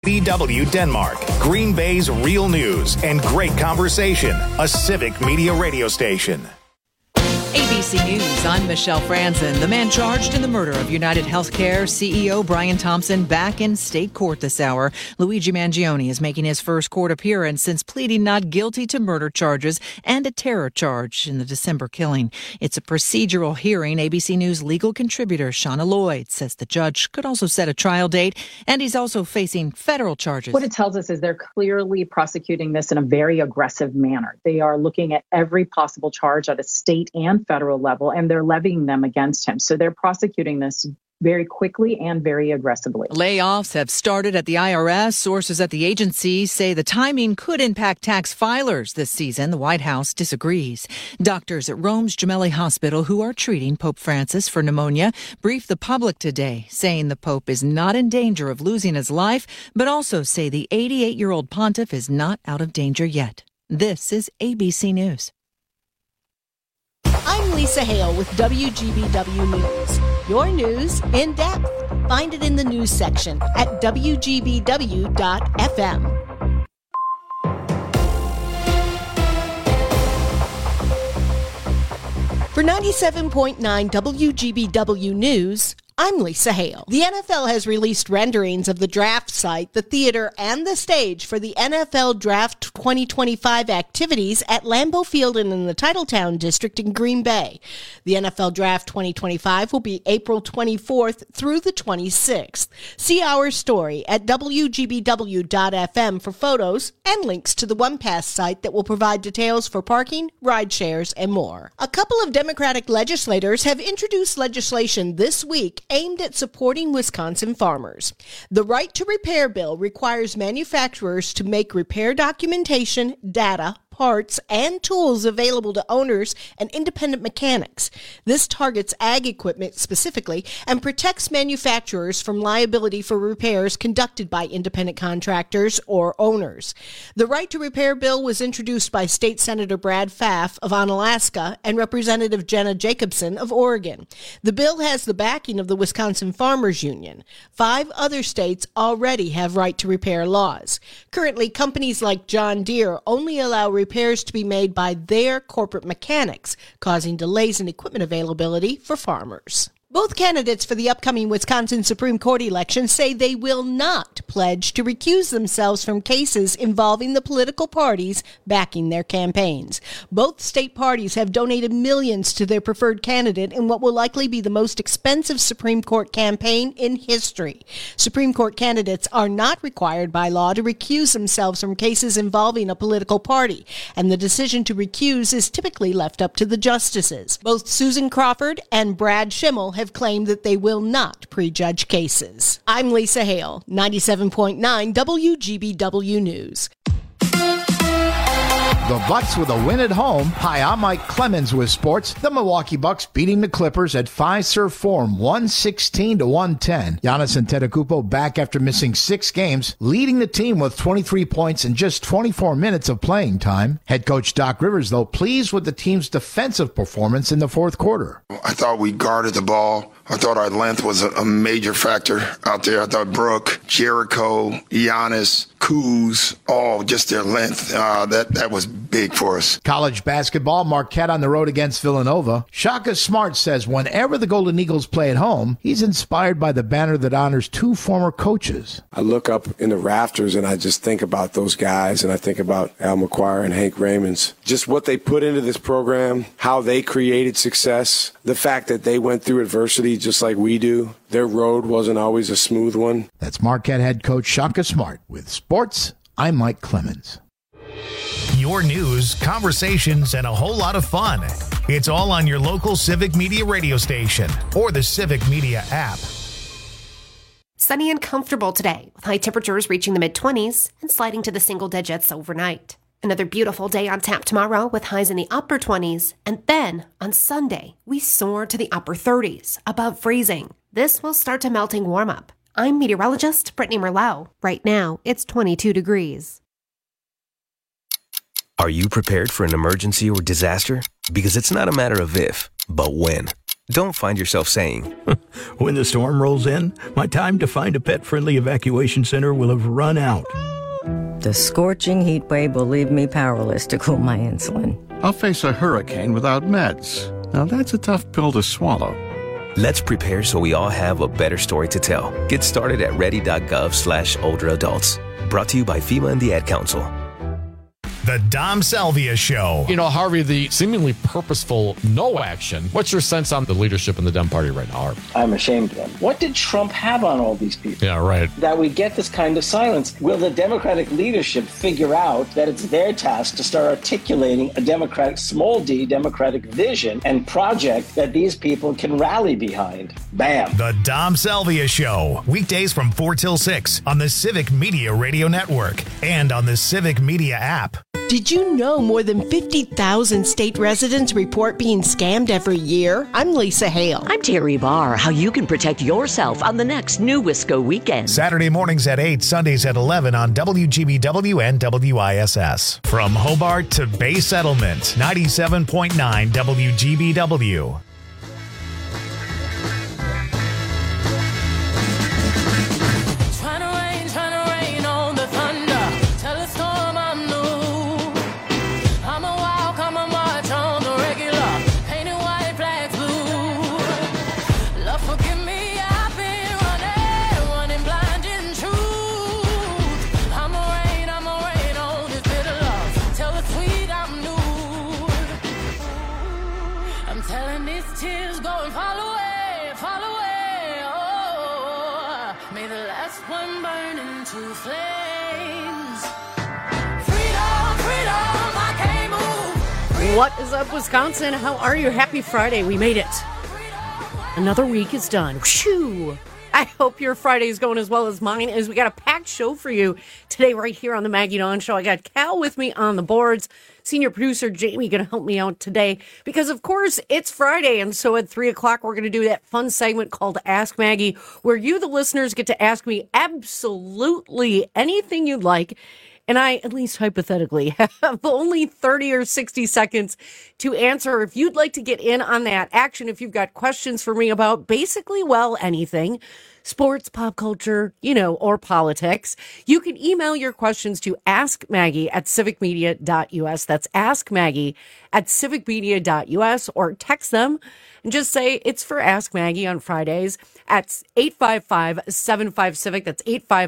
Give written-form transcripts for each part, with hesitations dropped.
BW Denmark, Green Bay's real news and great conversation. A Civic Media radio station. ABC News, I'm Michelle Franzen. The man charged in the murder of United Healthcare CEO Brian Thompson back in state court this hour. Luigi Mangione is making his first court appearance since pleading not guilty to murder charges and a terror charge in the December killing. It's a procedural hearing. ABC News legal contributor Shauna Lloyd says the judge could also set a trial date, and he's also facing federal charges. What it tells us is they're clearly prosecuting this in a very aggressive manner. They are looking at every possible charge at a state and federal level, and they're levying them against him. So they're prosecuting this very quickly and very aggressively. Layoffs have started at the IRS. Sources at the agency say the timing could impact tax filers this season. The White House disagrees. Doctors at Rome's Gemelli Hospital, who are treating Pope Francis for pneumonia, briefed the public today, saying the Pope is not in danger of losing his life, but also say the 88-year-old pontiff is not out of danger yet. This is ABC News. I'm Lisa Hale with WGBW News. Your news in depth. Find it in the news section at WGBW.FM. For 97.9 WGBW News, I'm Lisa Hale. The NFL has released renderings of the draft site, the theater, and the stage for the NFL Draft 2025 activities at Lambeau Field and in the Titletown District in Green Bay. The NFL Draft 2025 will be April 24th through the 26th. See our story at WGBW.FM for photos and links to the OnePass site that will provide details for parking, ride shares, and more. A couple of Democratic legislators have introduced legislation this week aimed at supporting Wisconsin farmers. The Right to Repair bill requires manufacturers to make repair documentation, data, parts, and tools available to owners and independent mechanics. This targets ag equipment specifically and protects manufacturers from liability for repairs conducted by independent contractors or owners. The Right to Repair bill was introduced by State Senator Brad Pfaff of Onalaska and Representative Jenna Jacobson of Oregon. The bill has the backing of the Wisconsin Farmers Union. 5 other states already have right to repair laws. Currently, companies like John Deere only allow repairs to be made by their corporate mechanics, causing delays in equipment availability for farmers. Both candidates for the upcoming Wisconsin Supreme Court election say they will not pledge to recuse themselves from cases involving the political parties backing their campaigns. Both state parties have donated millions to their preferred candidate in what will likely be the most expensive Supreme Court campaign in history. Supreme Court candidates are not required by law to recuse themselves from cases involving a political party, and the decision to recuse is typically left up to the justices. Both Susan Crawford and Brad Schimmel have claimed that they will not prejudge cases. I'm Lisa Hale, 97.9 WGBW News. The Bucks with a win at home. Hi, I'm Mike Clemens with sports. The Milwaukee Bucks beating the Clippers at Fiserv Forum 116-110. Giannis Antetokounmpo back after missing 6 games, leading the team with 23 points in just 24 minutes of playing time. Head coach Doc Rivers, though, pleased with the team's defensive performance in the fourth quarter. I thought we guarded the ball. I thought our length was a major factor out there. I thought Brooke, Jericho, Giannis, Kuz, all just their length. That was big for us. College basketball, Marquette on the road against Villanova. Shaka Smart says whenever the Golden Eagles play at home, he's inspired by the banner that honors 2 former coaches. I look up in the rafters and I just think about those guys, and I think about Al McGuire and Hank Raymonds. Just what they put into this program, how they created success, the fact that they went through adversity just like we do. Their road wasn't always a smooth one. That's Marquette head coach Shaka Smart. With sports, I'm Mike Clemens. Your news, conversations, and a whole lot of fun. It's all on your local Civic Media radio station or the Civic Media app. Sunny and comfortable today, with high temperatures reaching the mid-20s and sliding to the single digits overnight. Another beautiful day on tap tomorrow with highs in the upper 20s. And then on Sunday, we soar to the upper 30s, above freezing. This will start to melting warm up. I'm meteorologist Brittany Merlot. Right now, it's 22 degrees. Are you prepared for an emergency or disaster? Because it's not a matter of if, but when. don't find yourself saying, when the storm rolls in, my time to find a pet-friendly evacuation center will have run out. The scorching heat wave will leave me powerless to cool my insulin. I'll face a hurricane without meds. Now that's a tough pill to swallow. Let's prepare so we all have a better story to tell. Get started at ready.gov/older-adults. Brought to you by FEMA and the Ad Council. The Dom Salvia Show. You know, Harvey, the seemingly purposeful no action. What's your sense on the leadership in the Dem Party right now, Harvey? I'm ashamed of them. What did Trump have on all these people? Yeah, right. That we get this kind of silence. Will the Democratic leadership figure out that it's their task to start articulating a Democratic, small d, Democratic vision and project that these people can rally behind? Bam. The Dom Salvia Show. Weekdays from 4 till 6 on the Civic Media Radio Network and on the Civic Media app. Did you know more than 50,000 state residents report being scammed every year? I'm Lisa Hale. I'm Terry Barr. How you can protect yourself on the next New Wisco weekend. Saturday mornings at 8, Sundays at 11 on WGBW and WISS. From Hobart to Bay Settlement, 97.9 WGBW. What is up, Wisconsin? How are you? Happy Friday. We made it. Another week is done. Whew. I hope your Friday is going as well as mine is. We got a packed show for you today right here on the Maggie Dawn Show. I got Cal with me on the boards. Senior producer Jamie going to help me out today because, of course, it's Friday. And so at 3 o'clock, we're going to do that fun segment called Ask Maggie, where you, the listeners, get to ask me absolutely anything you'd like. And I, at least hypothetically, have only 30 or 60 seconds to answer. If you'd like to get in on that action, if you've got questions for me about basically, well, anything, sports, pop culture, or politics, you can email your questions to askmaggie@civicmedia.us. That's askmaggie@civicmedia.us, or text them and just say it's for Ask Maggie on Fridays at 855-75-CIVIC. That's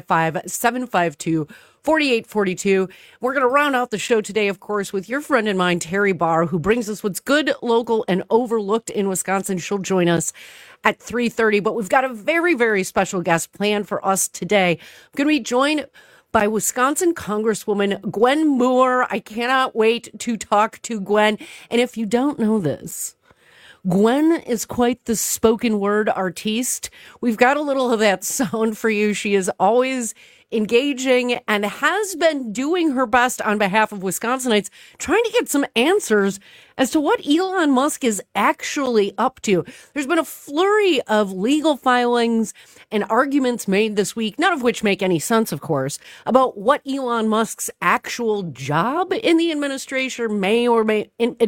855-752-4842. We're going to round out the show today, of course, with your friend and mine, Terry Barr, who brings us what's good, local, and overlooked in Wisconsin. She'll join us at 3:30, but we've got a very, very special guest planned for us today. I'm going to be joined by Wisconsin Congresswoman Gwen Moore. I cannot wait to talk to Gwen. And if you don't know this, Gwen is quite the spoken word artiste. We've got a little of that sound for you. She is always engaging and has been doing her best on behalf of Wisconsinites, trying to get some answers as to what Elon Musk is actually up to. There's been a flurry of legal filings and arguments made this week, none of which make any sense, of course, about what Elon Musk's actual job in the administration may or may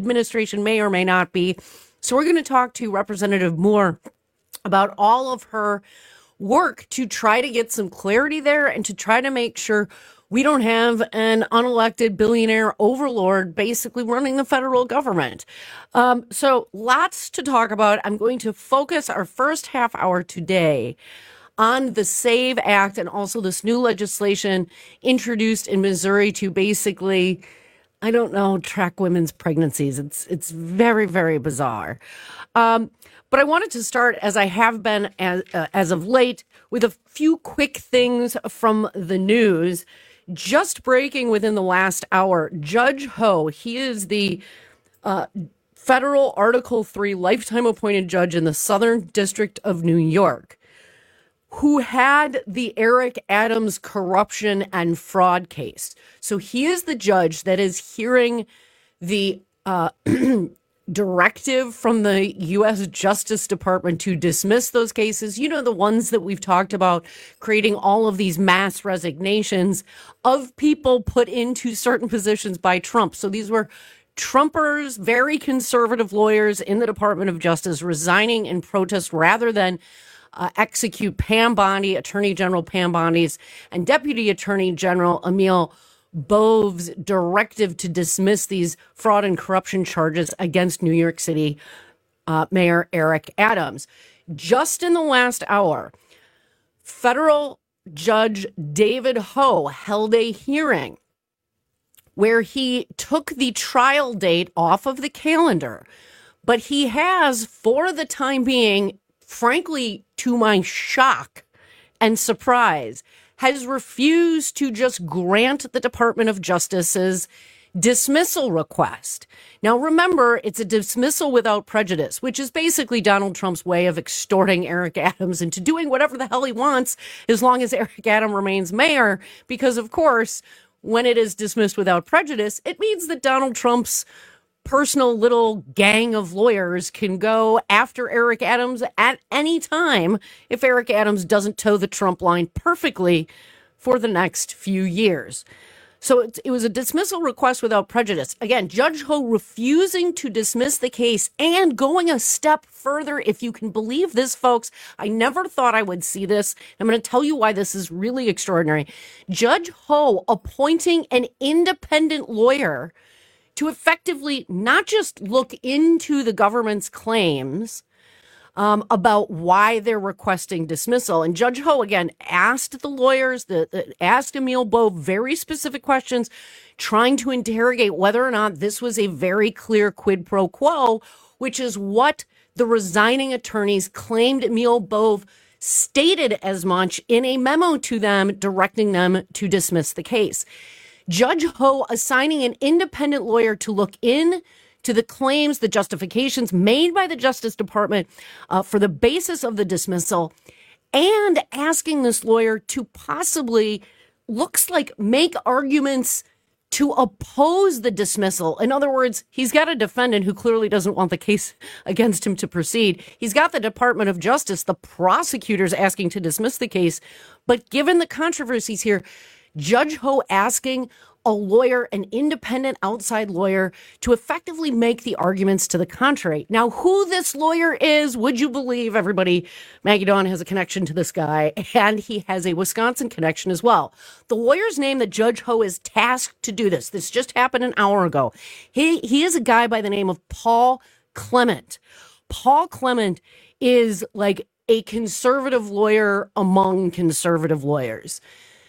not be. So we're going to talk to Representative Moore about all of her work to try to get some clarity there and to try to make sure we don't have an unelected billionaire overlord basically running the federal government. So lots to talk about. I'm going to focus our first half hour today on the SAVE Act and also this new legislation introduced in Missouri to basically, track women's pregnancies. It's very, very bizarre. But I wanted to start, as I have been as of late, with a few quick things from the news. Just breaking within the last hour, Judge Ho, he is the federal Article 3 lifetime appointed judge in the Southern District of New York, who had the Eric Adams corruption and fraud case. So he is the judge that is hearing the directive from the U.S. Justice Department to dismiss those cases. The ones that we've talked about, creating all of these mass resignations of people put into certain positions by Trump. So these were Trumpers, very conservative lawyers in the Department of Justice resigning in protest rather than execute Pam Bondi, Attorney General Pam Bondi's, and Deputy Attorney General Emil Bove's directive to dismiss these fraud and corruption charges against New York City Mayor Eric Adams. Just in the last hour, federal Judge David Ho held a hearing where he took the trial date off of the calendar, but he has, for the time being, frankly, to my shock and surprise, has refused to just grant the Department of Justice's dismissal request. Now, remember, it's a dismissal without prejudice, which is basically Donald Trump's way of extorting Eric Adams into doing whatever the hell he wants as long as Eric Adams remains mayor, because, of course, when it is dismissed without prejudice, it means that Donald Trump's personal little gang of lawyers can go after Eric Adams at any time if Eric Adams doesn't toe the Trump line perfectly for the next few years. So it was a dismissal request without prejudice. Again, Judge Ho refusing to dismiss the case and going a step further. If you can believe this, folks, I never thought I would see this. I'm going to tell you why this is really extraordinary. Judge Ho appointing an independent lawyer to effectively not just look into the government's claims about why they're requesting dismissal. And Judge Ho, again, asked the lawyers, asked Emil Bove very specific questions, trying to interrogate whether or not this was a very clear quid pro quo, which is what the resigning attorneys claimed Emil Bove stated as much in a memo to them, directing them to dismiss the case. Judge Ho assigning an independent lawyer to look in to the claims, the justifications made by the Justice Department for the basis of the dismissal, and asking this lawyer to possibly, looks like, make arguments to oppose the dismissal. In other words, he's got a defendant who clearly doesn't want the case against him to proceed. He's got the Department of Justice, the prosecutors, asking to dismiss the case. But given the controversies here, Judge Ho asking a lawyer, an independent outside lawyer, to effectively make the arguments to the contrary. Now, who this lawyer is, would you believe, everybody? Maggie Dawn has a connection to this guy, and he has a Wisconsin connection as well. The lawyer's name that Judge Ho is tasked to do this just happened an hour ago. He is a guy by the name of Paul Clement. Paul Clement is like a conservative lawyer among conservative lawyers.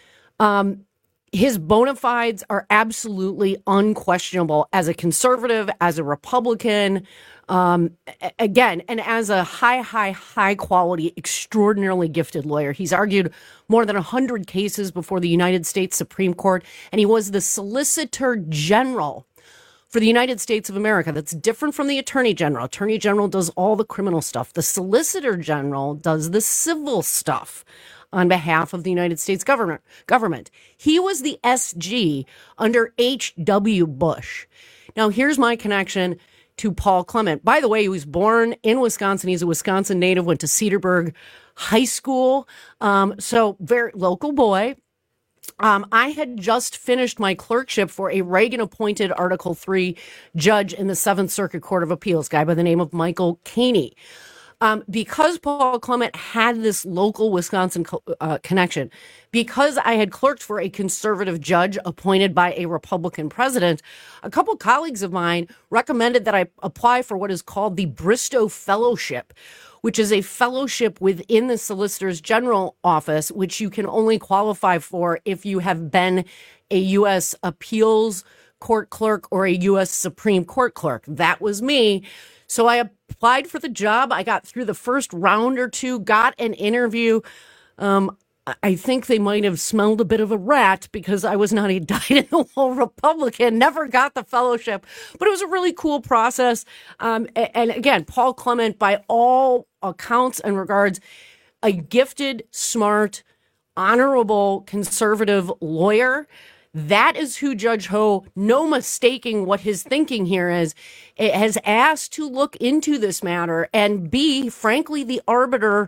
His bona fides are absolutely unquestionable as a conservative, as a Republican, again, and as a high quality, extraordinarily gifted lawyer. He's argued more than 100 cases before the United States Supreme Court, and he was the Solicitor General for the United States of America. That's different from the Attorney General. Attorney General does all the criminal stuff. The Solicitor General does the civil stuff on behalf of the United States government. He was the SG under H.W. Bush. Now, here's my connection to Paul Clement. By the way, he was born in Wisconsin. He's a Wisconsin native, went to Cedarburg High School. So very local boy. I had just finished my clerkship for a Reagan-appointed Article III judge in the Seventh Circuit Court of Appeals, guy by the name of Michael Caney. Because Paul Clement had this local Wisconsin connection, because I had clerked for a conservative judge appointed by a Republican president, a couple colleagues of mine recommended that I apply for what is called the Bristow Fellowship, which is a fellowship within the Solicitor's General office, which you can only qualify for if you have been a U.S. appeals court clerk or a U.S. Supreme Court clerk. That was me. So I applied for the job. I got through the first round or two, got an interview. I think they might have smelled a bit of a rat because I was not a dyed-in-the-wool Republican, never got the fellowship. But it was a really cool process. And again, Paul Clement, by all accounts and regards, a gifted, smart, honorable, conservative lawyer. That is who Judge Ho, no mistaking what his thinking here is, has asked to look into this matter and be, frankly, the arbiter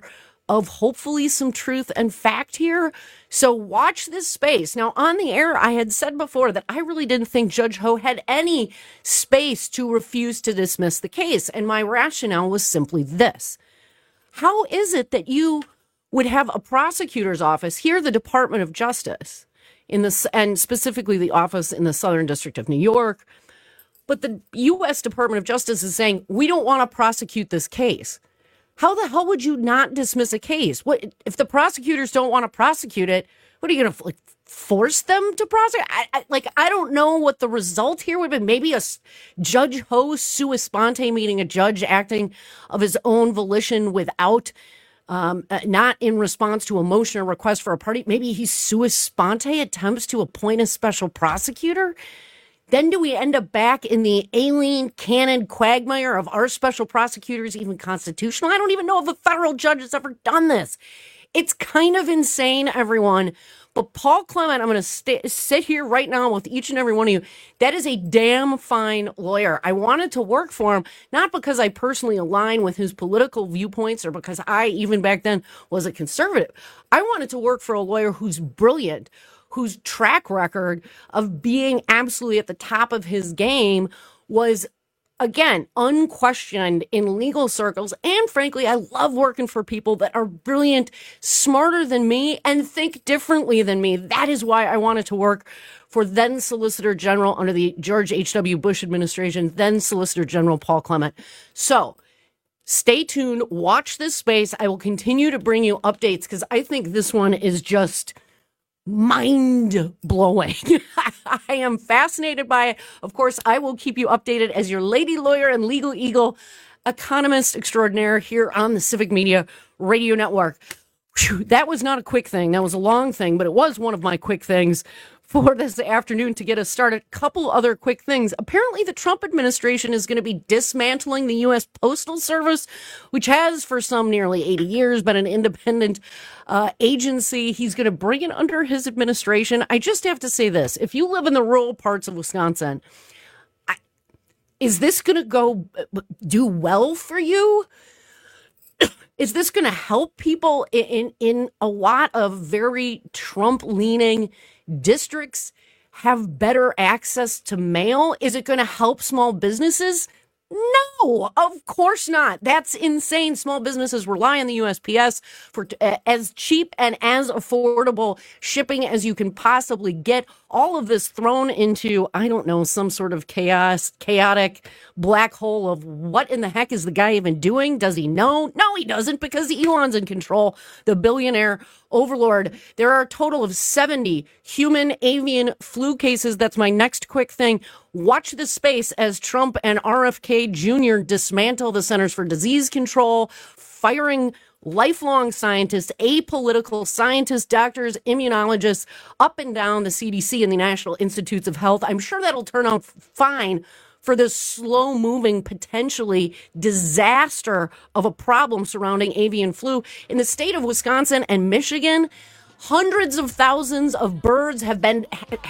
of hopefully some truth and fact here. So watch this space. Now, on the air, I had said before that I really didn't think Judge Ho had any space to refuse to dismiss the case. And my rationale was simply this. How is it that you would have a prosecutor's office here, the Department of Justice, and specifically the office in the Southern District of New York, but the U.S. Department of Justice is saying, we don't want to prosecute this case. How the hell would you not dismiss a case? What if the prosecutors don't want to prosecute it? What are you going to force them to prosecute? I don't know what the result here would be. Maybe a Judge Ho sua sponte, meaning a judge acting of his own volition without, not in response to a motion or request for a party. Maybe he sua sponte attempts to appoint a special prosecutor. Then do we end up back in the Aileen Cannon quagmire of our special prosecutors even constitutional? I don't even know if a federal judge has ever done this. It's kind of insane, everyone. But Paul Clement, I'm going to sit here right now with each and every one of you. That is a damn fine lawyer. I wanted to work for him, not because I personally align with his political viewpoints or because I, even back then, was a conservative. I wanted to work for a lawyer who's brilliant, whose track record of being absolutely at the top of his game was, again, unquestioned in legal circles. And frankly, I love working for people that are brilliant, smarter than me, and think differently than me. That is why I wanted to work for then Solicitor General under the George H.W. Bush administration, then Solicitor General Paul Clement. So stay tuned. Watch this space. I will continue to bring you updates because I think this one is just mind-blowing. I am fascinated by it. Of course, I will keep you updated as your lady lawyer and legal eagle economist extraordinaire here on the Civic Media Radio Network. Whew, that was not a quick thing. That was a long thing, but it was one of my quick things for this afternoon to get us started. A couple other quick things. Apparently, the Trump administration is going to be dismantling the U.S. Postal Service, which has for some nearly 80 years been an independent agency. He's going to bring it under his administration. I just have to say this. If you live in the rural parts of Wisconsin, is this going to go do well for you? Is this going to help people in a lot of very Trump-leaning districts have better access to mail? Is it going to help small businesses? No, of course not. That's insane. Small businesses rely on the USPS for as cheap and as affordable shipping as you can possibly get. All of this thrown into, I don't know, some sort of chaotic black hole of what in the heck is the guy even doing? Does he know? No, he doesn't, because Elon's in control, the billionaire overlord. There are a total of 70 human avian flu cases. That's my next quick thing. Watch this space as Trump and RFK Jr. dismantle the Centers for Disease Control, firing lifelong scientists, apolitical scientists, doctors, immunologists, up and down the CDC and the National Institutes of Health. I'm sure that'll turn out fine for this slow-moving, potentially disaster of a problem surrounding avian flu. In the state of Wisconsin and Michigan, hundreds of thousands of birds have been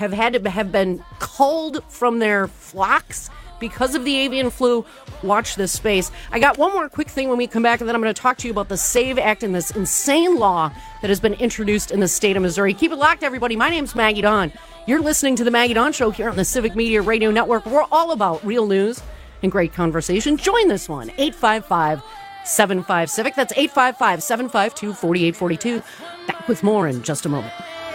culled from their flocks because of the avian flu. Watch this space. I got one more quick thing when we come back, and then I'm going to talk to you about the SAVE Act and this insane law that has been introduced in the state of Missouri. Keep it locked, everybody. My name's Maggie Dawn. You're listening to the Maggie Dawn Show here on the Civic Media Radio Network. We're all about real news and great conversation. Join this one, 855-75-CIVIC. That's 855-752-4842. Back with more in just a moment.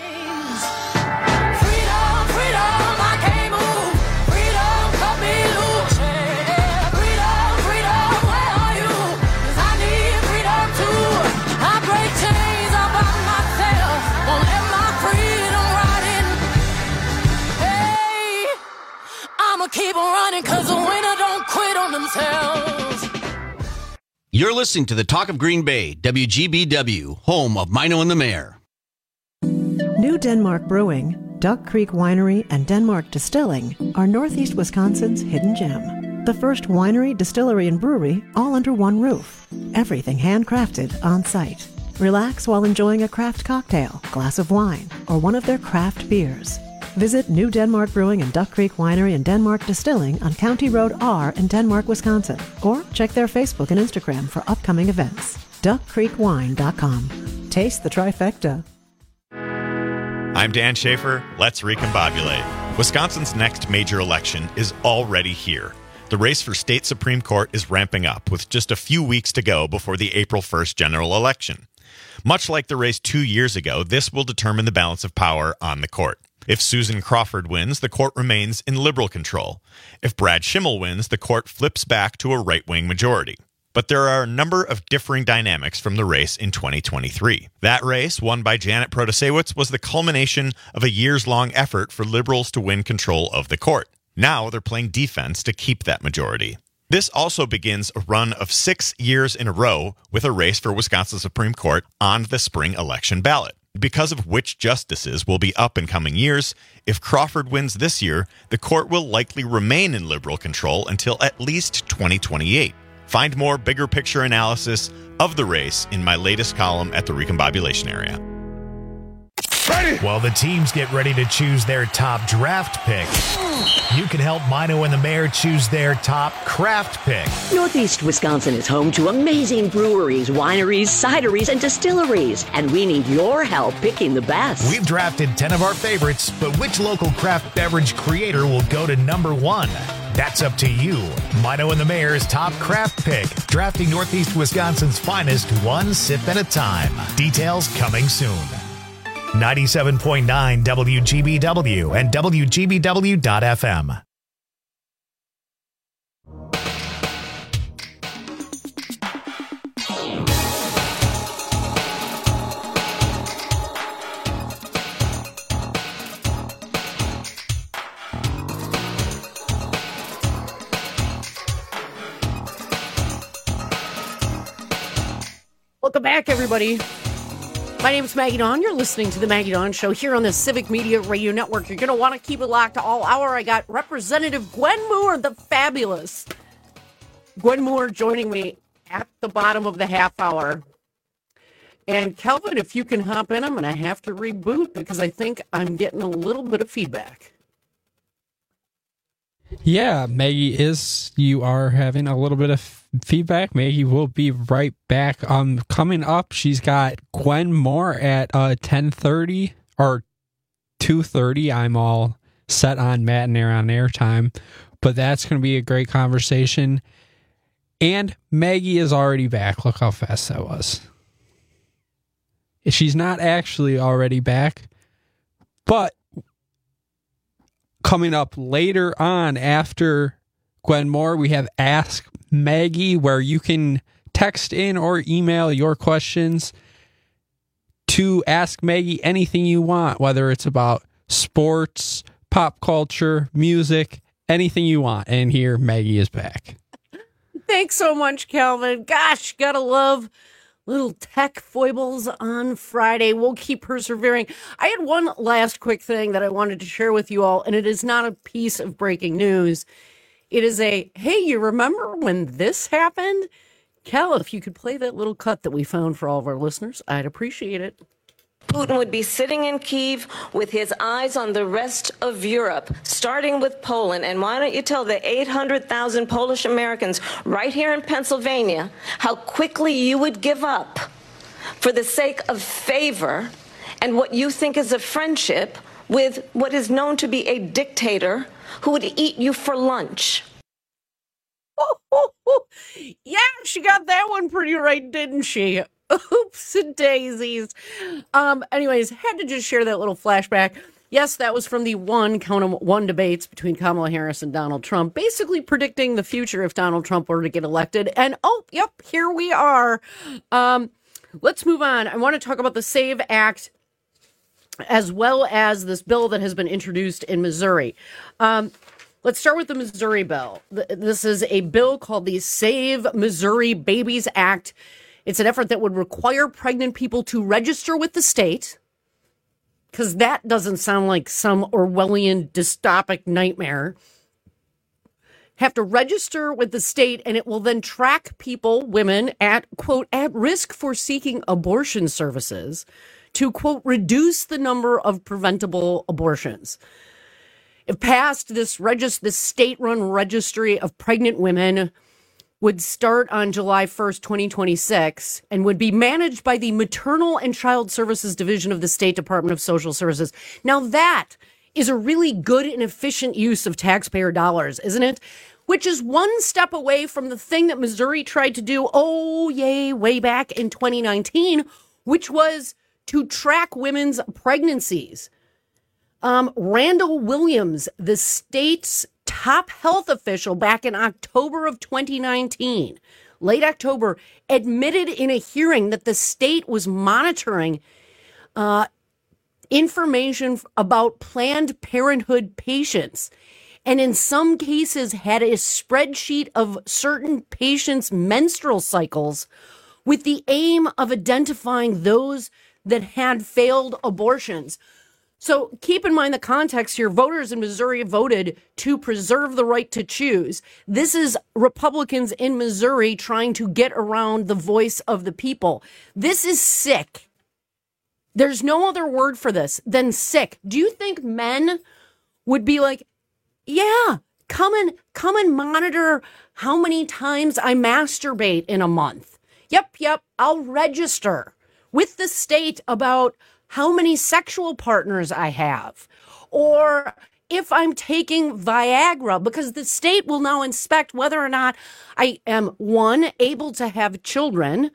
Keep on running, cause the winner don't quit on themselves. You're listening to the Talk of Green Bay, WGBW, home of Mino and the Mayor. New Denmark Brewing, Duck Creek Winery, and Denmark Distilling are Northeast Wisconsin's hidden gem. The first winery, distillery, and brewery all under one roof. Everything handcrafted on site. Relax while enjoying a craft cocktail, glass of wine, or one of their craft beers. Visit New Denmark Brewing and Duck Creek Winery and Denmark Distilling on County Road R in Denmark, Wisconsin, or check their Facebook and Instagram for upcoming events. DuckCreekWine.com. Taste the trifecta. I'm Dan Schaefer. Let's recombobulate. Wisconsin's next major election is already here. The race for state Supreme Court is ramping up with just a few weeks to go before the April 1st general election. Much like the race 2 years ago, this will determine the balance of power on the court. If Susan Crawford wins, the court remains in liberal control. If Brad Schimmel wins, the court flips back to a right-wing majority. But there are a number of differing dynamics from the race in 2023. That race, won by Janet Protasewicz, was the culmination of a years-long effort for liberals to win control of the court. Now they're playing defense to keep that majority. This also begins a run of 6 years in a row with a race for Wisconsin Supreme Court on the spring election ballot. Because of which justices will be up in coming years, if Crawford wins this year, the court will likely remain in liberal control until at least 2028. Find more bigger picture analysis of the race in my latest column at the Recombobulation Area. While the teams get ready to choose their top draft pick, you can help Mino and the Mayor choose their top craft pick. Northeast Wisconsin is home to amazing breweries, wineries, cideries, and distilleries, and we need your help picking the best. We've drafted 10 of our favorites, but which local craft beverage creator will go to number 1? That's up to you. Mino and the Mayor's top craft pick, drafting Northeast Wisconsin's finest one sip at a time. Details coming soon. 97.9 WGBW and WGBW.FM. Welcome back, everybody. My name is Maggie Dawn. You're listening to The Maggie Dawn Show here on the Civic Media Radio Network. You're going to want to keep it locked all hour. I got Representative Gwen Moore, the fabulous Gwen Moore, joining me at the bottom of the half hour. And Kelvin, if you can hop in, I'm going to have to reboot because I think I'm getting a little bit of feedback. Yeah, Maggie, you are having a little bit of feedback. Maggie will be right back. Coming up, she's got Gwen Moore at 10:30 or 2:30. I'm all set on Matt and Aaron on air time, but that's going to be a great conversation. And Maggie is already back. Look how fast that was. She's not actually already back, but coming up later on after Gwen Moore, we have Ask Maggie, where you can text in or email your questions to Ask Maggie anything you want, whether it's about sports, pop culture, music, anything you want. And here, Maggie is back. Thanks so much, Calvin. Gosh, gotta love little tech foibles on Friday. We'll keep persevering. I had one last quick thing that I wanted to share with you all, and it is not a piece of breaking news. It is hey, you remember when this happened? Cal, if you could play that little cut that we found for all of our listeners, I'd appreciate it. Putin would be sitting in Kyiv with his eyes on the rest of Europe, starting with Poland. And why don't you tell the 800,000 Polish Americans right here in Pennsylvania how quickly you would give up for the sake of favor and what you think is a friendship with what is known to be a dictator who would eat you for lunch. Yeah, she got that one pretty right, didn't she? Oops, daisies. Anyways, had to just share that little flashback. Yes, that was from the one debates between Kamala Harris and Donald Trump, basically predicting the future if Donald Trump were to get elected. And yep, here we are. Let's move on. I want to talk about the SAVE Act as well as this bill that has been introduced in Missouri. Let's start with the Missouri bill. This is a bill called the Save Missouri Babies Act. It's an effort that would require pregnant people to register with the state, because that doesn't sound like some Orwellian dystopic nightmare. Have to register with the state, and it will then track people, women, at, quote, at risk for seeking abortion services to, quote, reduce the number of preventable abortions. If passed, this state-run registry of pregnant women would start on July 1st, 2026, and would be managed by the Maternal and Child Services Division of the State Department of Social Services. Now that is a really good and efficient use of taxpayer dollars, isn't it? Which is one step away from the thing that Missouri tried to do, way back in 2019, which was to track women's pregnancies. Randall Williams, the state's top health official back in October of 2019, late October, admitted in a hearing that the state was monitoring information about Planned Parenthood patients, and in some cases had a spreadsheet of certain patients' menstrual cycles with the aim of identifying those that had failed abortions. So keep in mind the context here. Voters in Missouri voted to preserve the right to choose. This is Republicans in Missouri trying to get around the voice of the people. This is sick. There's no other word for this than sick. Do you think men would be like, yeah, come and monitor how many times I masturbate in a month? Yep, I'll register with the state about how many sexual partners I have, or if I'm taking Viagra, because the state will now inspect whether or not I am, 1, able to have children,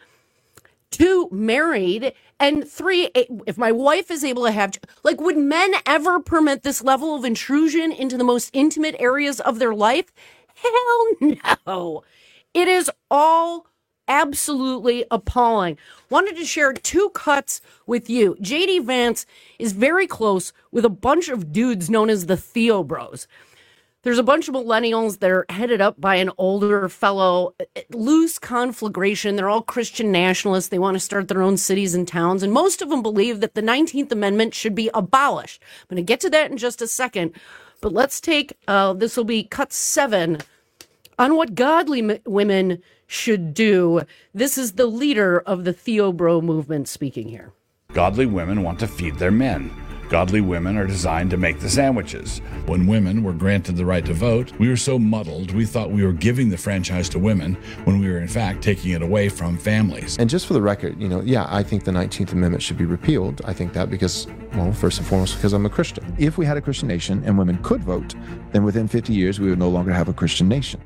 2, married, and 3, if my wife is able to have, like, would men ever permit this level of intrusion into the most intimate areas of their life? Hell no. It is all absolutely appalling. Wanted to share 2 cuts with you. JD Vance is very close with a bunch of dudes known as the Theo Bros. There's a bunch of millennials that are headed up by an older fellow, loose conflagration. They're all Christian nationalists. They want to start their own cities and towns. And most of them believe that the 19th Amendment should be abolished. I'm going to get to that in just a second. But let's take, this will be cut 7 on what godly women should do. This is the leader of the Theo Bro movement speaking here. Godly women want to feed their men. Godly women are designed to make the sandwiches. When women were granted the right to vote, we were so muddled we thought we were giving the franchise to women when we were in fact taking it away from families. And just for the record, I think the 19th Amendment should be repealed. I think that because, well, first and foremost, because I'm a Christian. If we had a Christian nation and women could vote, then within 50 years we would no longer have a Christian nation.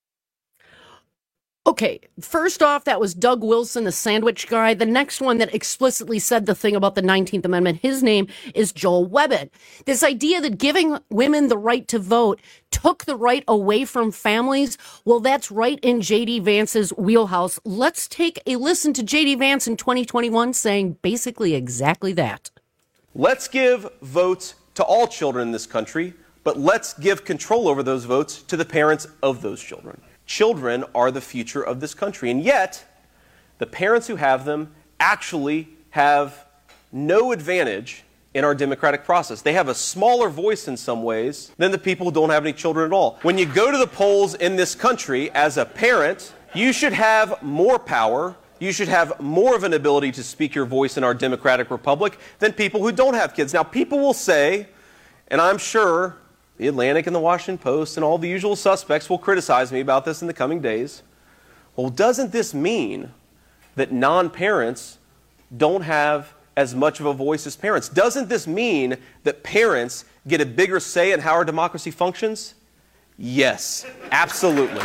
Okay, first off, that was Doug Wilson, the sandwich guy. The next one that explicitly said the thing about the 19th Amendment, his name is Joel Webbett. This idea that giving women the right to vote took the right away from families, well, that's right in J.D. Vance's wheelhouse. Let's take a listen to J.D. Vance in 2021 saying basically exactly that. Let's give votes to all children in this country, but let's give control over those votes to the parents of those children. Children are the future of this country, and yet the parents who have them actually have no advantage in our democratic process. They have a smaller voice in some ways than the people who don't have any children at all. When you go to the polls in this country as a parent, you should have more power. You should have more of an ability to speak your voice in our democratic republic than people who don't have kids. Now, people will say, and I'm sure the Atlantic and the Washington Post and all the usual suspects will criticize me about this in the coming days. Well, doesn't this mean that non-parents don't have as much of a voice as parents? Doesn't this mean that parents get a bigger say in how our democracy functions? Yes, absolutely.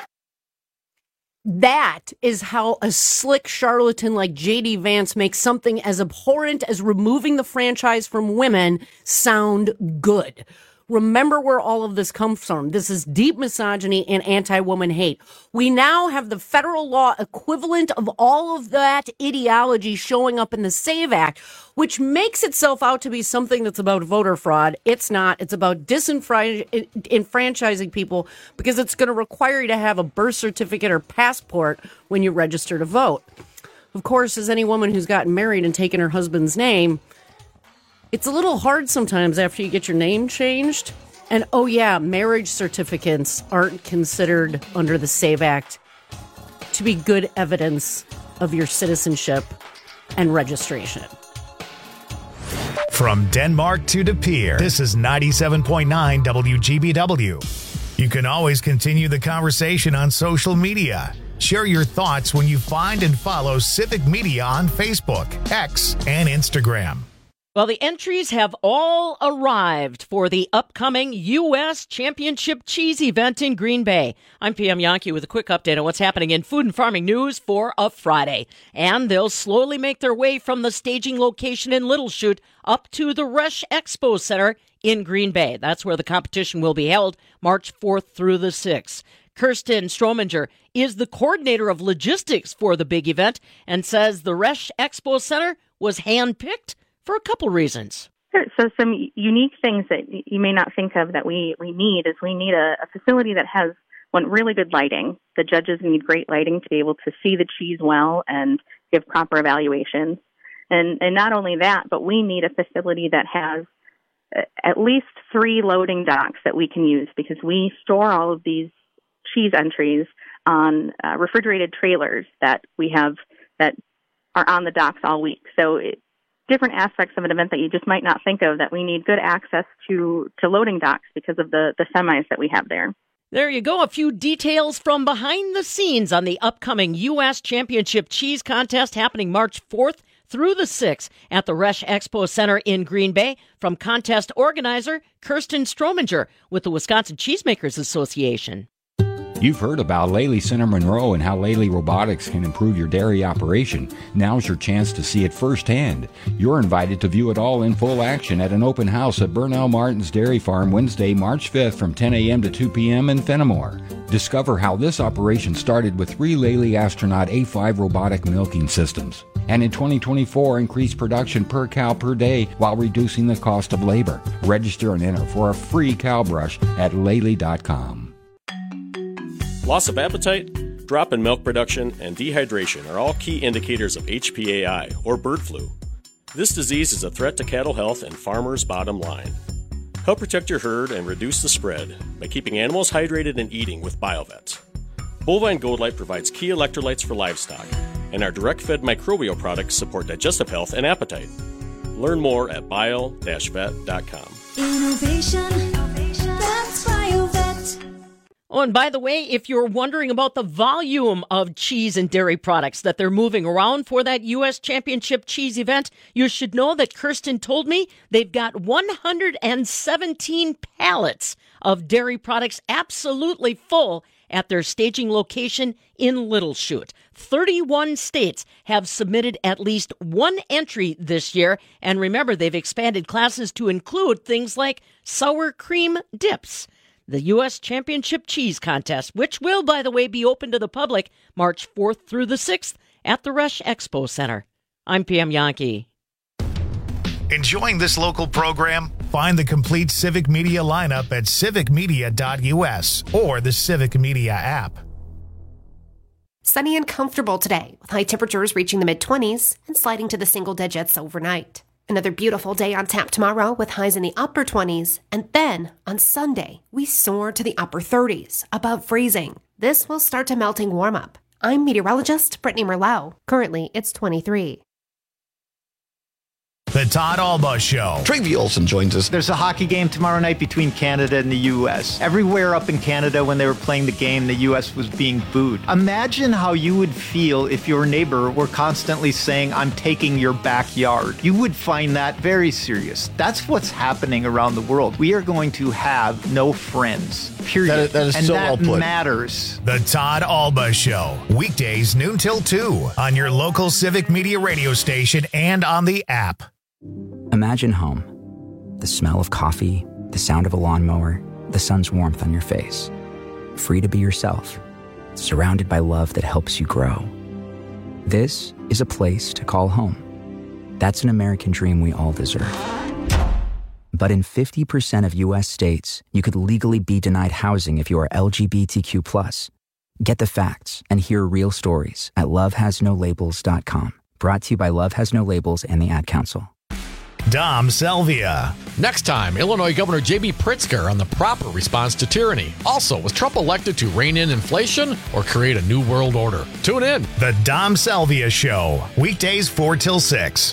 That is how a slick charlatan like J.D. Vance makes something as abhorrent as removing the franchise from women sound good. Remember where all of this comes from. This is deep misogyny and anti-woman hate. We now have the federal law equivalent of all of that ideology showing up in the SAVE Act, which makes itself out to be something that's about voter fraud. It's not. It's about disenfranchising people because it's going to require you to have a birth certificate or passport when you register to vote. Of course, as any woman who's gotten married and taken her husband's name, it's a little hard sometimes after you get your name changed. And oh yeah, marriage certificates aren't considered under the SAVE Act to be good evidence of your citizenship and registration. From Denmark to De Pere, this is 97.9 WGBW. You can always continue the conversation on social media. Share your thoughts when you find and follow Civic Media on Facebook, X, and Instagram. Well, the entries have all arrived for the upcoming U.S. Championship Cheese event in Green Bay. I'm PM Yankee with a quick update on what's happening in food and farming news for a Friday. And they'll slowly make their way from the staging location in Little Chute up to the Resch Expo Center in Green Bay. That's where the competition will be held March 4th through the 6th. Kirsten Strominger is the coordinator of logistics for the big event and says the Resch Expo Center was handpicked for a couple reasons. Sure. So some unique things that you may not think of that we need is we need a facility that has really good lighting. The judges need great lighting to be able to see the cheese well and give proper evaluations. And not only that, but we need a facility that has at least 3 loading docks that we can use, because we store all of these cheese entries on refrigerated trailers that we have that are on the docks all week. So different aspects of an event that you just might not think of, that we need good access to loading docks because of the semis that we have there. There you go. A few details from behind the scenes on the upcoming U.S. Championship Cheese Contest happening March 4th through the 6th at the Resch Expo Center in Green Bay from contest organizer Kirsten Strominger with the Wisconsin Cheesemakers Association. You've heard about Lely Center Monroe and how Lely Robotics can improve your dairy operation. Now's your chance to see it firsthand. You're invited to view it all in full action at an open house at Burnell Martin's Dairy Farm Wednesday, March 5th from 10 a.m. to 2 p.m. in Fenimore. Discover how this operation started with 3 Lely Astronaut A5 robotic milking systems. And in 2024, increase production per cow per day while reducing the cost of labor. Register and enter for a free cow brush at Lely.com. Loss of appetite, drop in milk production, and dehydration are all key indicators of HPAI, or bird flu. This disease is a threat to cattle health and farmers' bottom line. Help protect your herd and reduce the spread by keeping animals hydrated and eating with BioVet. Bovine Gold Light provides key electrolytes for livestock, and our direct-fed microbial products support digestive health and appetite. Learn more at bio-vet.com. Innovation, that's BioVet. Oh, and by the way, if you're wondering about the volume of cheese and dairy products that they're moving around for that U.S. Championship Cheese event, you should know that Kirsten told me they've got 117 pallets of dairy products absolutely full at their staging location in Little Chute. 31 states have submitted at least one entry this year. And remember, they've expanded classes to include things like sour cream dips. The U.S. Championship Cheese Contest, which will, by the way, be open to the public March 4th through the 6th at the Resch Expo Center. I'm PM Yankee. Enjoying this local program? Find the complete Civic Media lineup at civicmedia.us or the Civic Media app. Sunny and comfortable today, with high temperatures reaching the mid-20s and sliding to the single digits overnight. Another beautiful day on tap tomorrow with highs in the upper 20s. And then on Sunday, we soar to the upper 30s, above freezing. This will start to melting warm up. I'm meteorologist Brittany Merlot. Currently, it's 23. The Todd Alba Show. Travi Olson joins us. There's a hockey game tomorrow night between Canada and the U.S. Everywhere up in Canada when they were playing the game, the U.S. was being booed. Imagine how you would feel if your neighbor were constantly saying, "I'm taking your backyard." You would find that very serious. That's what's happening around the world. We are going to have no friends, period. That is and so that well put. matters. The Todd Alba Show. Weekdays noon till 2 on your local Civic Media radio station and on the app. Imagine home. The smell of coffee, the sound of a lawnmower, the sun's warmth on your face. Free to be yourself, surrounded by love that helps you grow. This is a place to call home. That's an American dream we all deserve. But in 50% of U.S. states, you could legally be denied housing if you are LGBTQ+. Get the facts and hear real stories at lovehasnolabels.com. Brought to you by Love Has No Labels and the Ad Council. Dom Selvia. Next time, Illinois Governor J.B. Pritzker on the proper response to tyranny. Also, was Trump elected to rein in inflation or create a new world order? Tune in. The Dom Selvia Show. Weekdays 4 till 6.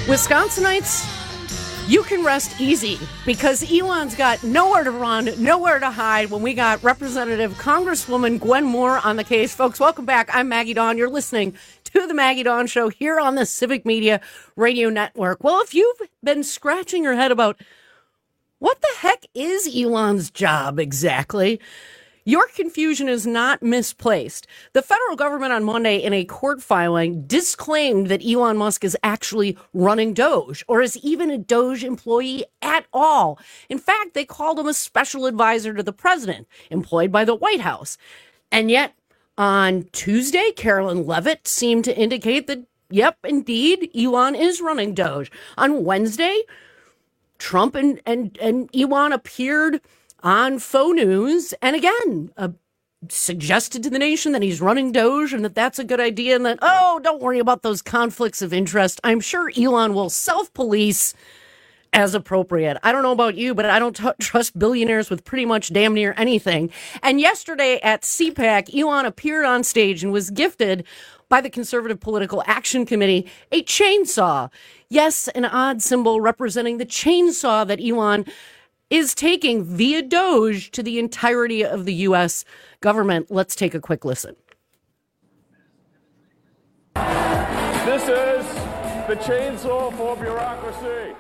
Wisconsinites, you can rest easy because Elon's got nowhere to run, nowhere to hide when we got Representative Congresswoman Gwen Moore on the case. Folks, welcome back. I'm Maggie Dawn. You're listening to the Maggie Dawn Show here on the Civic Media Radio Network. Well, if you've been scratching your head about what the heck is Elon's job exactly, your confusion is not misplaced. The federal government on Monday in a court filing disclaimed that Elon Musk is actually running Doge or is even a Doge employee at all. In fact, they called him a special advisor to the president, employed by the White House. And yet, on Tuesday, Carolyn Levitt seemed to indicate that, yep, indeed, Elon is running Doge. On Wednesday, Trump and Elon appeared on Faux News, and again, suggested to the nation that he's running Doge and that that's a good idea and that, oh, don't worry about those conflicts of interest. I'm sure Elon will self-police as appropriate. I don't know about you, but I don't trust billionaires with pretty much damn near anything. And yesterday at CPAC, Elon appeared on stage and was gifted by the Conservative Political Action Committee a chainsaw. Yes, an odd symbol representing the chainsaw that Elon is taking via Doge to the entirety of the U.S. government. Let's take a quick listen. This is the chainsaw for bureaucracy.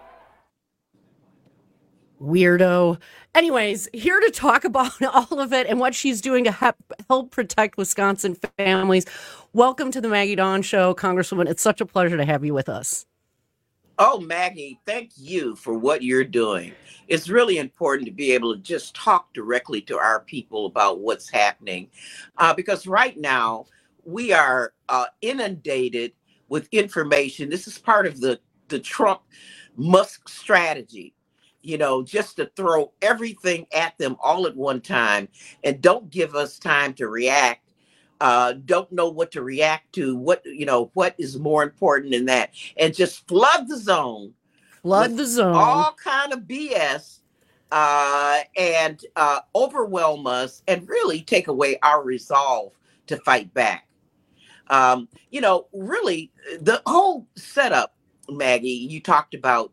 Weirdo. Anyways, here to talk about all of it and what she's doing to help protect Wisconsin families. Welcome to the Maggie Dawn Show, Congresswoman. It's such a pleasure to have you with us. Oh, Maggie, thank you for what you're doing. It's really important to be able to just talk directly to our people about what's happening, because right now we are inundated with information. This is part of the Trump-Musk strategy, you know, just to throw everything at them all at one time and don't give us time to react. Don't know what to react to, what is more important than that, and just flood the zone. All kind of BS and overwhelm us and really take away our resolve to fight back. Really the whole setup, Maggie, you talked about,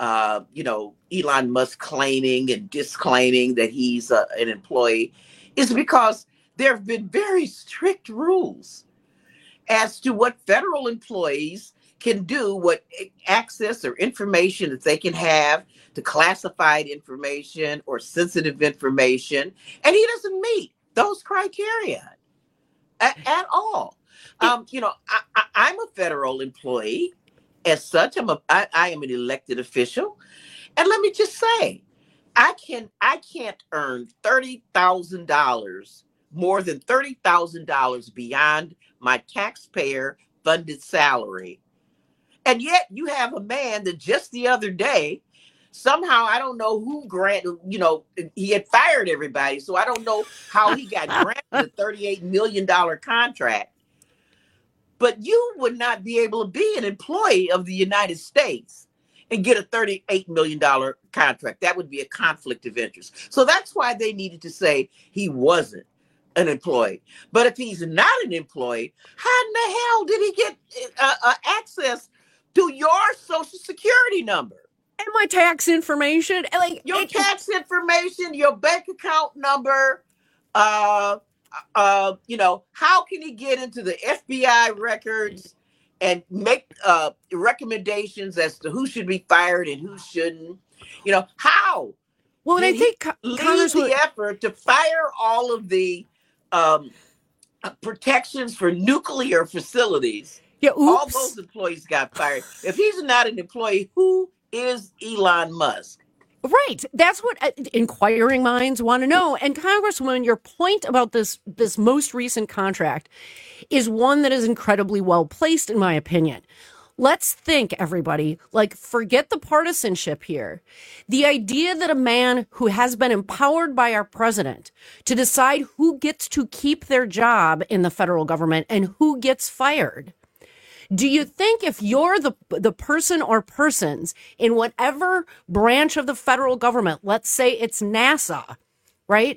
Elon Musk claiming and disclaiming that he's an employee, is because there have been very strict rules as to what federal employees can do, what access or information that they can have to classified information or sensitive information. And he doesn't meet those criteria at all. I'm a federal employee. As such, I am an elected official. And let me just say, I can't earn $30,000, more than $30,000 beyond my taxpayer funded salary. And yet you have a man that just the other day, somehow, I don't know who granted, he had fired everybody. So I don't know how he got granted a $38 million contract. But you would not be able to be an employee of the United States and get a $38 million contract. That would be a conflict of interest. So that's why they needed to say he wasn't an employee. But if he's not an employee, how in the hell did he get access to your Social Security number? And my tax information? Your tax information, your bank account number, how can he get into the FBI records and make recommendations as to who should be fired and who shouldn't? How? Well, I think Congress the effort to fire all of the protections for nuclear facilities. Yeah, all those employees got fired. If he's not an employee, who is Elon Musk? Right. That's what inquiring minds want to know. And Congresswoman, your point about this most recent contract is one that is incredibly well placed, in my opinion. Let's think, everybody, forget the partisanship here. The idea that a man who has been empowered by our president to decide who gets to keep their job in the federal government and who gets fired. Do you think if you're the person or persons in whatever branch of the federal government, let's say it's NASA, right,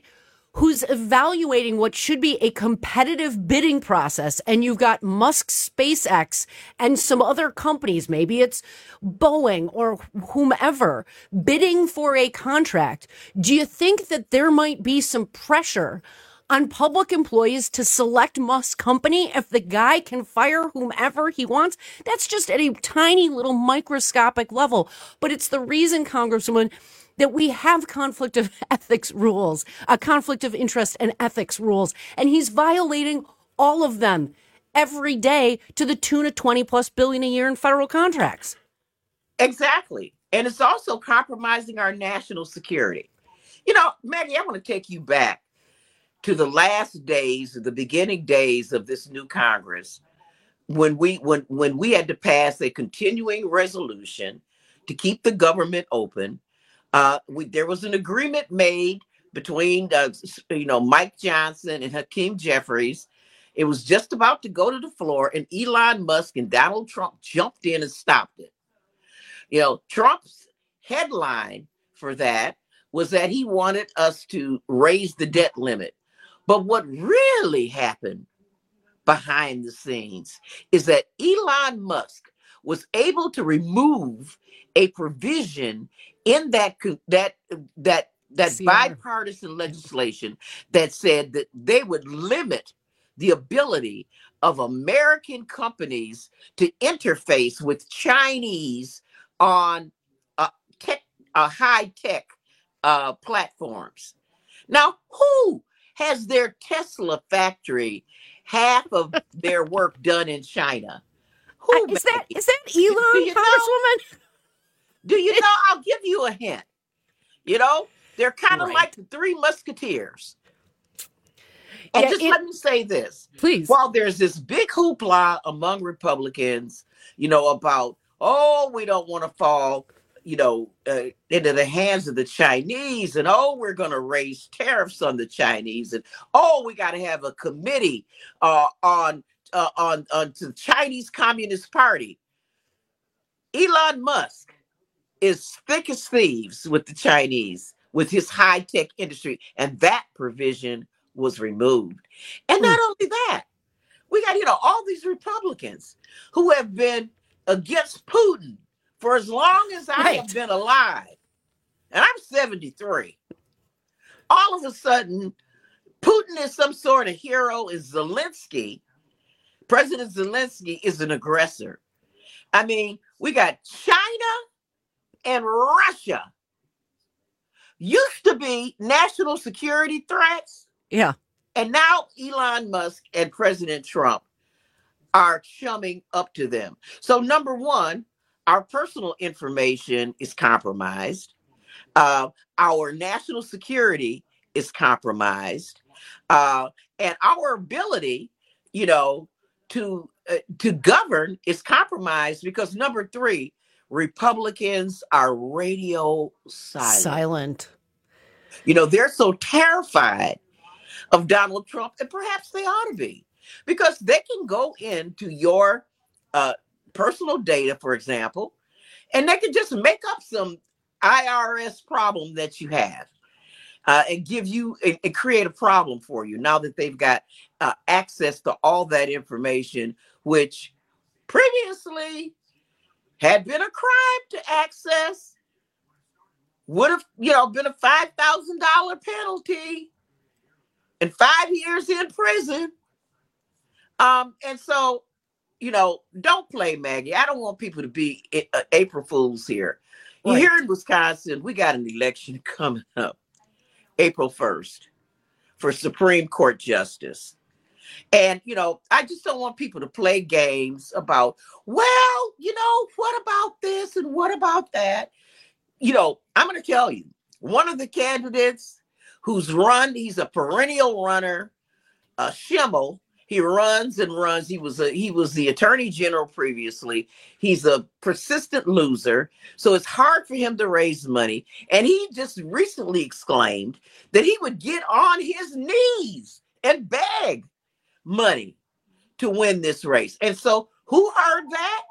who's evaluating what should be a competitive bidding process, and you've got Musk, SpaceX, and some other companies, maybe it's Boeing or whomever, bidding for a contract, do you think that there might be some pressure on public employees to select Musk's company if the guy can fire whomever he wants? That's just at a tiny little microscopic level. But it's the reason, Congresswoman, that we have conflict of ethics rules, a conflict of interest and ethics rules. And he's violating all of them every day to the tune of 20 plus billion a year in federal contracts. Exactly. And it's also compromising our national security. You know, Maggie, I want to take you back to the last days, the beginning days of this new Congress, when we had to pass a continuing resolution to keep the government open. There was an agreement made between Mike Johnson and Hakeem Jeffries. It was just about to go to the floor, and Elon Musk and Donald Trump jumped in and stopped it. You know, Trump's headline for that was that he wanted us to raise the debt limit. But what really happened behind the scenes is that Elon Musk was able to remove a provision in that bipartisan legislation that said that they would limit the ability of American companies to interface with Chinese on high-tech platforms. Now, who has their Tesla factory, half of their work done in China? Is that Elon, Congresswoman? Do you know? I'll give you a hint. You know, they're kind of like the Three Musketeers. And let me say this. Please. While there's this big hoopla among Republicans, about, we don't want to fall, into the hands of the Chinese, and we're going to raise tariffs on the Chinese, and we got to have a committee on to the Chinese Communist Party. Elon Musk is thick as thieves with the Chinese, with his high-tech industry, and that provision was removed. And not only that, we got, all these Republicans who have been against Putin for as long as I have been alive. And I'm 73. All of a sudden, Putin is some sort of hero, and President Zelensky is an aggressor. I mean, we got China and Russia used to be national security threats. Yeah. And now Elon Musk and President Trump are chumming up to them. So number one, our personal information is compromised. Our national security is compromised. And our ability, to govern is compromised because number three, Republicans are radio silent. They're so terrified of Donald Trump, and perhaps they ought to be, because they can go into your personal data, for example, and they can just make up some IRS problem that you have and give you and create a problem for you now that they've got access to all that information, which previously had been a crime to access, would have, been a $5,000 penalty and 5 years in prison. And so, don't play, Maggie. I don't want people to be April Fools here. Right. Here in Wisconsin, we got an election coming up April 1st for Supreme Court Justice. And, I just don't want people to play games about, what about this and what about that? I'm going to tell you, one of the candidates who's he's a perennial runner, Schimmel. He runs and runs. He was the attorney general previously. He's a persistent loser. So it's hard for him to raise money. And he just recently exclaimed that he would get on his knees and beg money to win this race. And so who heard that?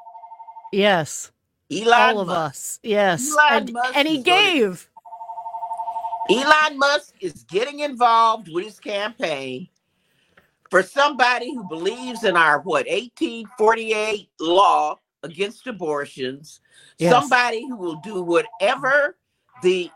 Yes. Elon All of Musk. us. Yes. Elon Musk and he gave. Elon Musk is getting involved with his campaign for somebody who believes in our, 1848 law against abortions, Yes. somebody who will do whatever you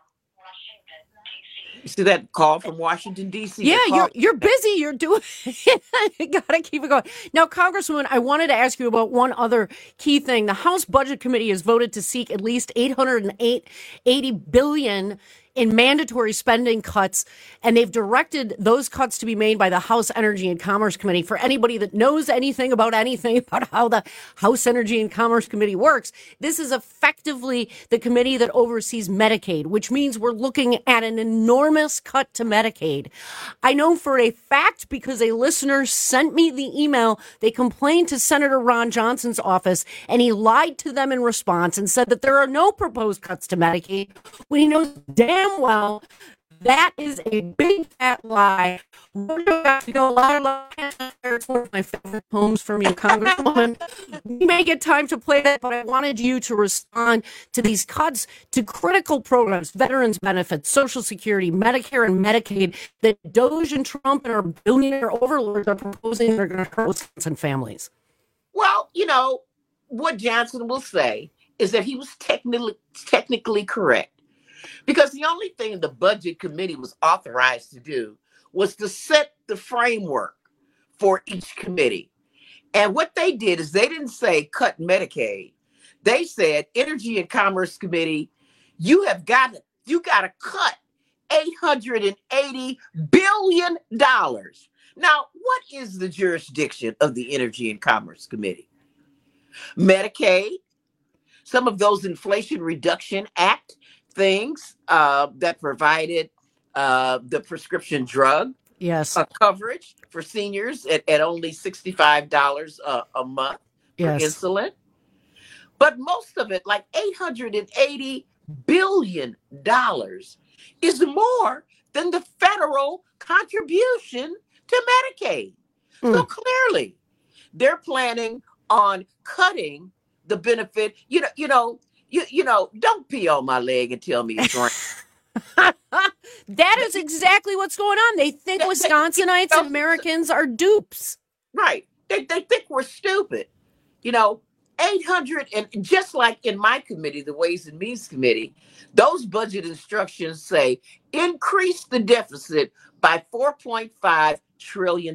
see that call from Washington, D.C.? Yeah, you're busy. You're doing you gotta keep it going. Now, Congresswoman, I wanted to ask you about one other key thing. The House Budget Committee has voted to seek at least $880 billion in mandatory spending cuts, and they've directed those cuts to be made by the House Energy and Commerce Committee. For anybody that knows anything about how the House Energy and Commerce Committee works, this is effectively the committee that oversees Medicaid, which means we're looking at an enormous cut to Medicaid. I know for a fact because a listener sent me the email. They complained to Senator Ron Johnson's office, and he lied to them in response and said that there are no proposed cuts to Medicaid when he knows damn well that is a big fat lie. One of my favorite poems from you, Congresswoman. We may get time to play that, but I wanted you to respond to these cuts to critical programs, veterans benefits, Social Security, Medicare, and Medicaid that Doge and Trump and our billionaire overlords are proposing are going to hurt Wisconsin families. Well, what Johnson will say is that he was technically correct. Because the only thing the Budget Committee was authorized to do was to set the framework for each committee. And what they did is they didn't say cut Medicaid. They said, Energy and Commerce Committee, you got to cut $880 billion. Now, what is the jurisdiction of the Energy and Commerce Committee? Medicaid, some of those Inflation Reduction Act things that provided the prescription drug coverage for seniors at only $65 a month for insulin. But most of it, like $880 billion, is more than the federal contribution to Medicaid. So clearly, they're planning on cutting the benefit. Don't pee on my leg and tell me it's right. That is exactly what's going on. They think Wisconsinites and Americans are dupes. Right. They think we're stupid. 800, and just like in my committee, the Ways and Means Committee, those budget instructions say increase the deficit by $4.5 trillion.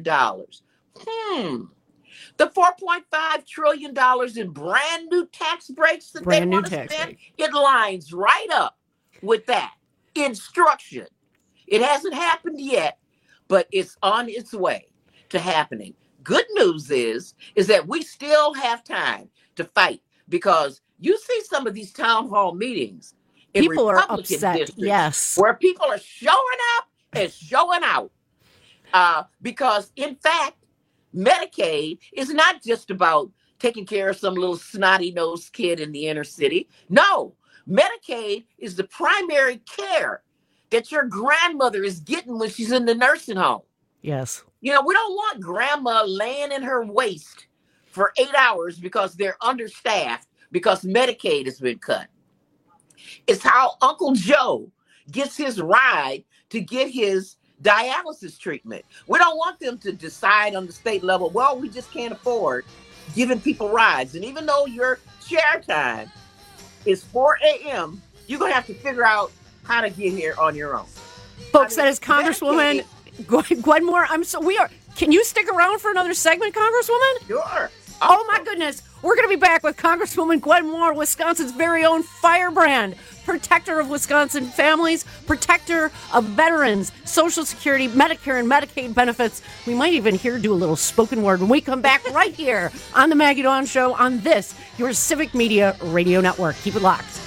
The $4.5 trillion in brand new tax breaks that they want to spend, it lines right up with that instruction. It hasn't happened yet, but it's on its way to happening. Good news is that we still have time to fight, because you see some of these town hall meetings in people Republican are upset, districts, yes, where people are showing up and showing out, because in fact, Medicaid is not just about taking care of some little snotty-nosed kid in the inner city. No, Medicaid is the primary care that your grandmother is getting when she's in the nursing home. Yes. We don't want grandma laying in her waist for 8 hours because they're understaffed because Medicaid has been cut. It's how Uncle Joe gets his ride to get his dialysis treatment. We don't want them to decide on the state level, well, we just can't afford giving people rides. And even though your chair time is 4 a.m., you're going to have to figure out how to get here on your own. Folks, that is Congresswoman Gwen Moore. Can you stick around for another segment, Congresswoman? Sure. Oh my goodness. We're going to be back with Congresswoman Gwen Moore, Wisconsin's very own firebrand, protector of Wisconsin families, protector of veterans, Social Security, Medicare, and Medicaid benefits. We might even hear her do a little spoken word when we come back right here on the Maggie Dawn Show on this, your Civic Media Radio Network. Keep it locked.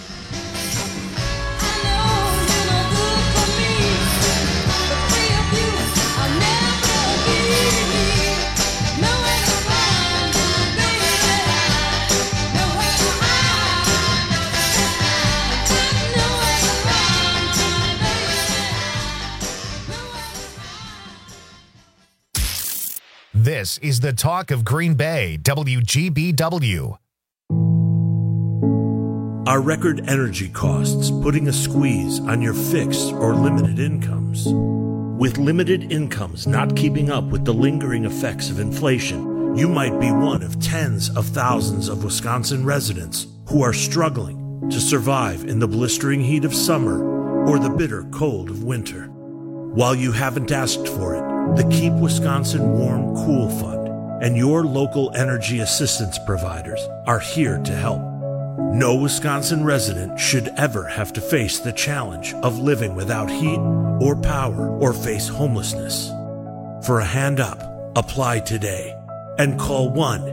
This is the talk of Green Bay, WGBW. Are record energy costs putting a squeeze on your fixed or limited incomes? With limited incomes not keeping up with the lingering effects of inflation, you might be one of tens of thousands of Wisconsin residents who are struggling to survive in the blistering heat of summer or the bitter cold of winter. While you haven't asked for it, the Keep Wisconsin Warm Cool Fund and your local energy assistance providers are here to help. No Wisconsin resident should ever have to face the challenge of living without heat or power or face homelessness. For a hand up, apply today and call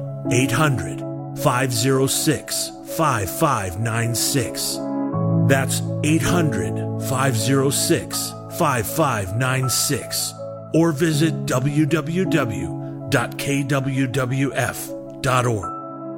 1-800-506-5596. That's 800-506-5596. Or visit www.kwwf.org.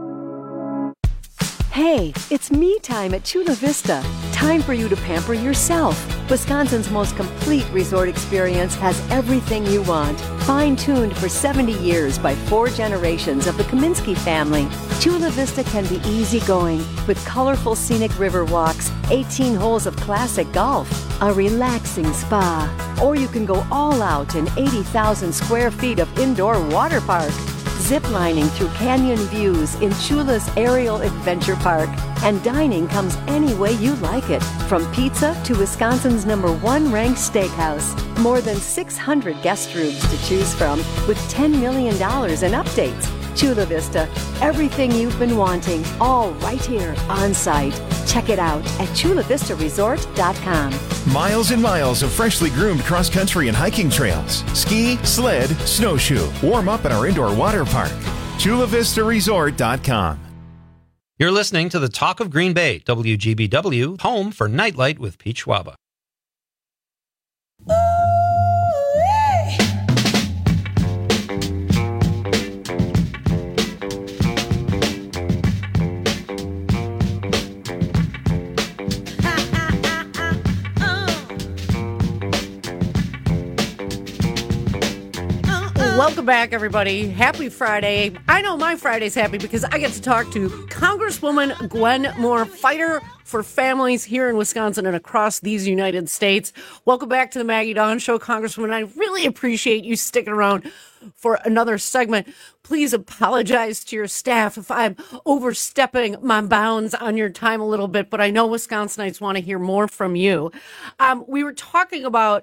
Hey, it's me time at Chula Vista. Time for you to pamper yourself. Wisconsin's most complete resort experience has everything you want. Fine-tuned for 70 years by 4 generations of the Kaminsky family. Chula Vista can be easygoing with colorful scenic river walks, 18 holes of classic golf, a relaxing spa, or you can go all out in 80,000 square feet of indoor water park. Ziplining through canyon views in Chula's Aerial Adventure Park. And dining comes any way you like it, from pizza to Wisconsin's #1 ranked steakhouse. More than 600 guest rooms to choose from, with $10 million in updates. Chula Vista, everything you've been wanting, all right here on site. Check it out at chulavistaresort.com. Miles and miles of freshly groomed cross-country and hiking trails. Ski, sled, snowshoe. Warm up at our indoor water park. chulavistaresort.com. You're listening to the Talk of Green Bay, WGBW, home for Nightlight with Pete Schwaba. Welcome back, everybody. Happy Friday. I know my Friday's happy because I get to talk to Congresswoman Gwen Moore, fighter for families here in Wisconsin and across these United States. Welcome back to the Maggie Dawn Show, Congresswoman. I really appreciate you sticking around for another segment. Please apologize to your staff if I'm overstepping my bounds on your time a little bit, but I know Wisconsinites want to hear more from you. We were talking about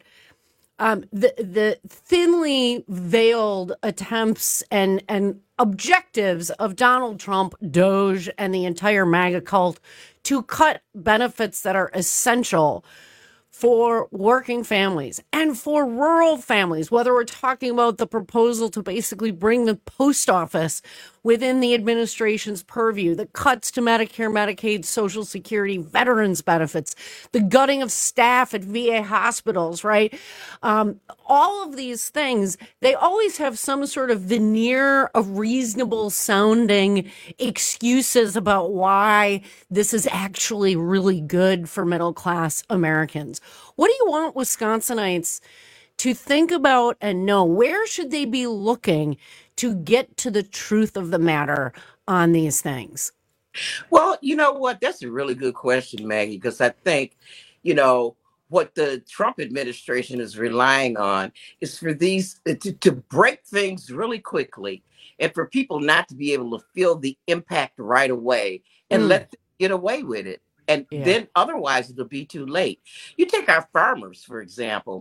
the thinly veiled attempts and objectives of Donald Trump, Doge, and the entire MAGA cult to cut benefits that are essential for working families and for rural families, whether we're talking about the proposal to basically bring the post office within the administration's purview, the cuts to Medicare, Medicaid, Social Security, veterans benefits, the gutting of staff at VA hospitals, right? All of these things, they always have some sort of veneer of reasonable sounding excuses about why this is actually really good for middle class Americans. What do you want Wisconsinites to think about and know? Where should they be looking to get to the truth of the matter on these things? Well, you know what? That's a really good question, Maggie, because I think, what the Trump administration is relying on is for these to break things really quickly and for people not to be able to feel the impact right away and let them get away with it. And then otherwise it'll be too late. You take our farmers, for example.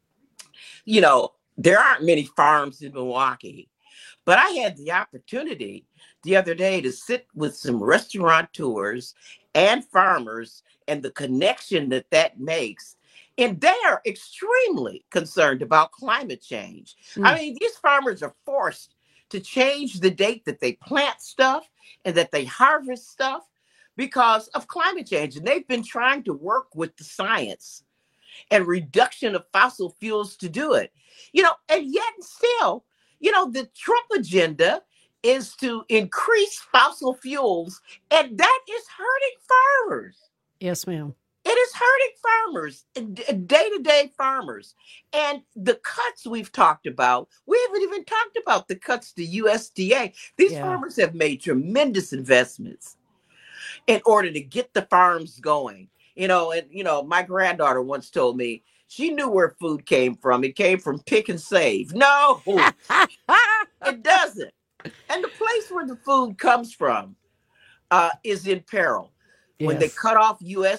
There aren't many farms in Milwaukee, but I had the opportunity the other day to sit with some restaurateurs and farmers and the connection that makes. And they are extremely concerned about climate change. I mean, these farmers are forced to change the date that they plant stuff and that they harvest stuff because of climate change. And they've been trying to work with the science and reduction of fossil fuels to do it. And yet still, the Trump agenda is to increase fossil fuels, and that is hurting farmers. Yes, ma'am. It is hurting farmers, day-to-day farmers. And the cuts we've talked about, we haven't even talked about the cuts to USDA. These farmers have made tremendous investments. in order to get the farms going. My granddaughter once told me she knew where food came from. It came from Pick and Save. No, it doesn't. And the place where the food comes from is in peril. Yes. When they cut off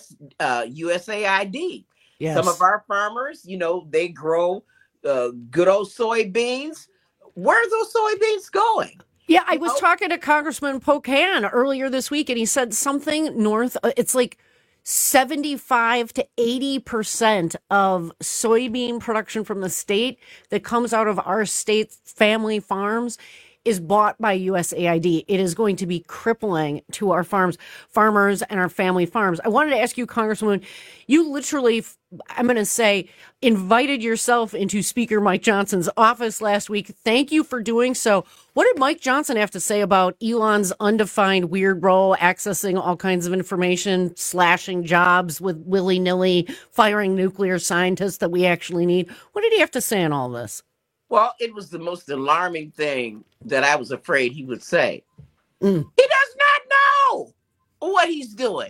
USAID, yes. Some of our farmers, they grow good old soybeans. Where are those soybeans going? Yeah, I was talking to Congressman Pocan earlier this week, and he said something north. It's like 75 to 80% of soybean production from the state that comes out of our state's family farms is bought by USAID. It is going to be crippling to our farmers and our family farms. I wanted to ask you, Congresswoman, you literally, I'm going to say, invited yourself into Speaker Mike Johnson's office last week. Thank you for doing so. What did Mike Johnson have to say about Elon's undefined weird role, accessing all kinds of information, slashing jobs with willy-nilly, firing nuclear scientists that we actually need? What did he have to say on all this? Well, it was the most alarming thing that I was afraid he would say. He does not know what he's doing.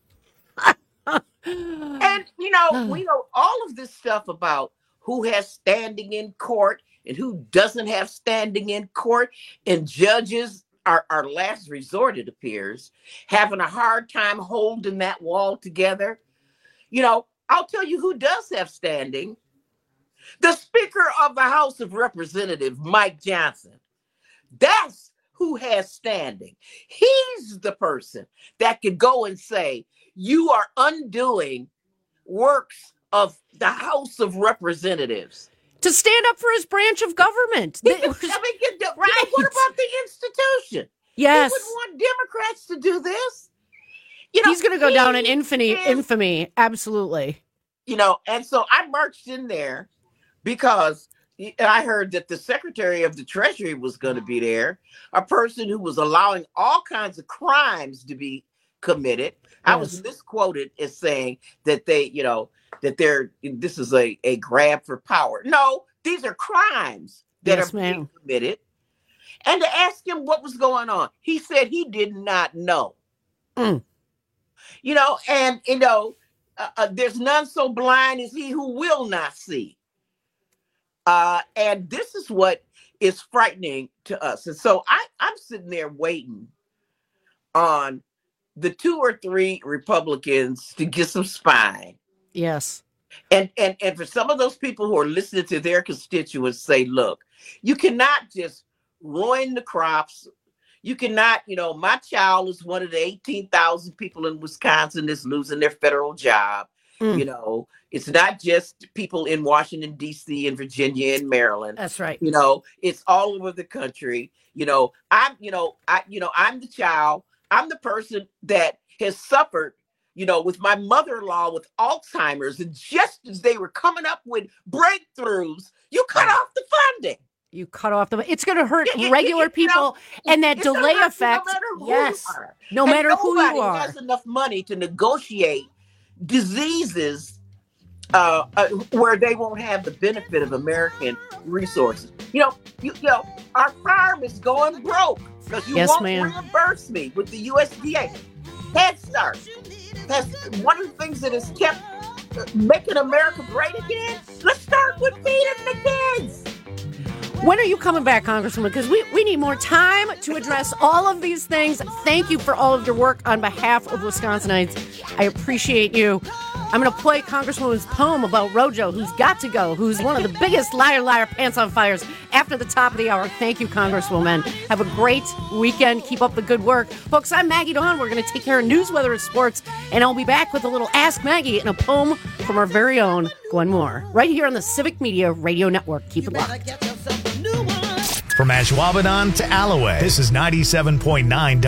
And, we know all of this stuff about who has standing in court and who doesn't have standing in court. And judges are our last resort, it appears, having a hard time holding that wall together. I'll tell you who does have standing. The Speaker of the House of Representatives, Mike Johnson. That's who has standing. He's the person that could go and say, you are undoing works of the House of Representatives. To stand up for his branch of government. What about the institution? Yes. He would want Democrats to do this. He's going to go down in infamy. Absolutely. And so I marched in there because I heard that the Secretary of the Treasury was going to be there, a person who was allowing all kinds of crimes to be committed. Yes. I was misquoted as saying that this is a grab for power. No, these are crimes that are being committed. And to ask him what was going on, he said he did not know. There's none so blind as he who will not see. And this is what is frightening to us. And so I'm sitting there waiting on the 2 or 3 Republicans to get some spine. Yes. And for some of those people who are listening to their constituents say, look, you cannot just ruin the crops. You cannot, my child is one of the 18,000 people in Wisconsin that's losing their federal job. It's not just people in Washington, D.C. and Virginia and Maryland. That's right. It's all over the country. I'm the child. I'm the person that has suffered, with my mother-in-law with Alzheimer's. And just as they were coming up with breakthroughs, you cut off the funding. You cut off it's going to hurt regular people, and that delay effect. No matter who you are. Nobody has enough money to negotiate diseases where they won't have the benefit of American resources. Our farm is going broke because you won't reimburse me with the USDA. Head Start. That's one of the things that has kept making America great again. Let's start with feeding the kids. When are you coming back, Congresswoman? Because we need more time to address all of these things. Thank you for all of your work on behalf of Wisconsinites. I appreciate you. I'm going to play Congresswoman's poem about Rojo, who's got to go, who's one of the biggest liar, pants on fires after the top of the hour. Thank you, Congresswoman. Have a great weekend. Keep up the good work. Folks, I'm Maggie Dawn. We're going to take care of news, weather, and sports, and I'll be back with a little Ask Maggie and a poem from our very own Gwen Moore, right here on the Civic Media Radio Network. Keep it locked. From Ashwaubenon to Alloway, this is 97.9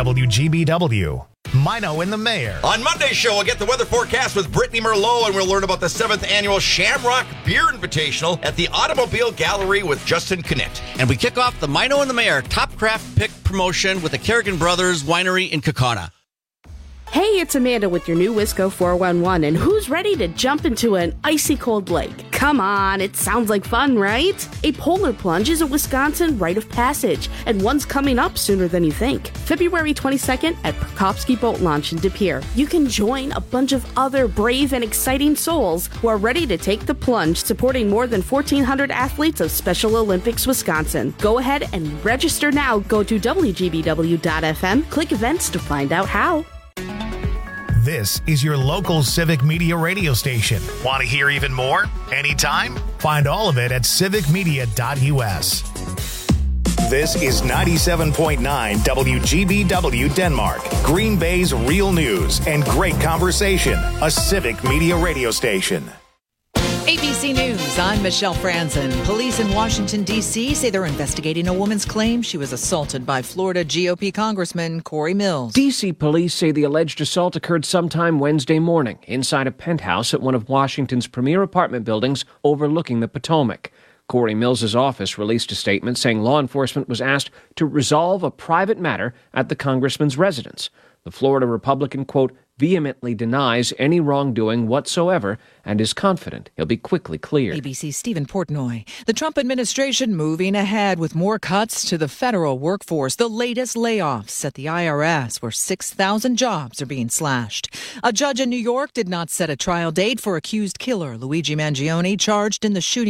WGBW. Mino and the Mayor. On Monday's show, we'll get the weather forecast with Brittany Merlot, and we'll learn about the 7th annual Shamrock Beer Invitational at the Automobile Gallery with Justin Connett. And we kick off the Mino and the Mayor Top Craft Pick promotion with the Kerrigan Brothers Winery in Kaukauna. Hey, it's Amanda with your new Wisco 411, and who's ready to jump into an icy cold lake? Come on, it sounds like fun, right? A polar plunge is a Wisconsin rite of passage, and one's coming up sooner than you think. February 22nd at Prokopsky Boat Launch in De Pere. You can join a bunch of other brave and exciting souls who are ready to take the plunge, supporting more than 1,400 athletes of Special Olympics Wisconsin. Go ahead and register now. Go to WGBW.FM, click events to find out how. This is your local Civic Media radio station. Want to hear even more? Anytime? Find all of it at civicmedia.us. This is 97.9 WGBW Denmark, Green Bay's real news and great conversation, a Civic Media radio station. ABC News, I'm Michelle Franzen. Police in Washington, D.C. say they're investigating a woman's claim she was assaulted by Florida GOP Congressman Corey Mills. D.C. police say the alleged assault occurred sometime Wednesday morning inside a penthouse at one of Washington's premier apartment buildings overlooking the Potomac. Corey Mills' office released a statement saying law enforcement was asked to resolve a private matter at the congressman's residence. The Florida Republican, quote, vehemently denies any wrongdoing whatsoever and is confident he'll be quickly cleared. ABC's Stephen Portnoy. The Trump administration moving ahead with more cuts to the federal workforce. The latest layoffs at the IRS, where 6,000 jobs are being slashed. A judge in New York did not set a trial date for accused killer Luigi Mangione, charged in the shooting